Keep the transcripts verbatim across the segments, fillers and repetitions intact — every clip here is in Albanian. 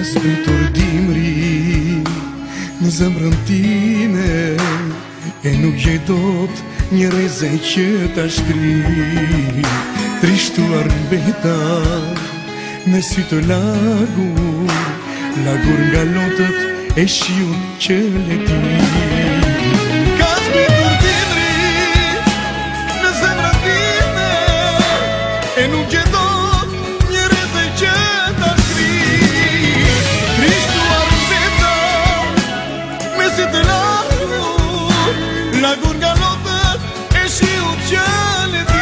zbritur dimri në zemrën time, e nuk gjej dot një reze që ta shkri. Trishtuar mbeta me sy të lagur, lagur nga lotët e shiut që leti. Ka zbritur dimri në zemrën time, e nuk gjej dot një reze që ta shkri. Trishtuar mbeta me sy të lagur, lagur nga lotët e shiut që leti.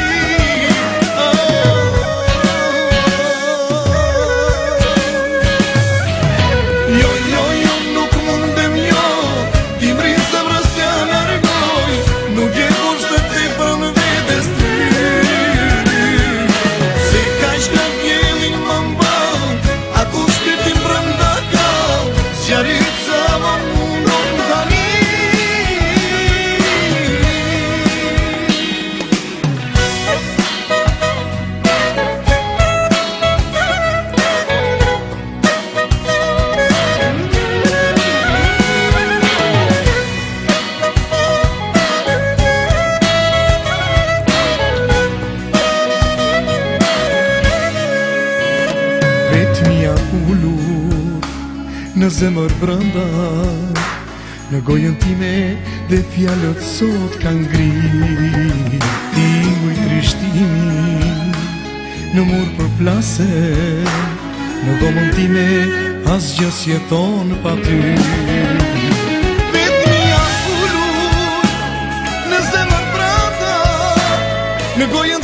Vetmia ullur në zemër brënda, në gojën time dhe fjallët sot kanë ngri. Tinguj trishtimi në mur për plase, në gomën time asgjë s'jeton pa ty. Vetmia ullur në zemër brënda, në gojën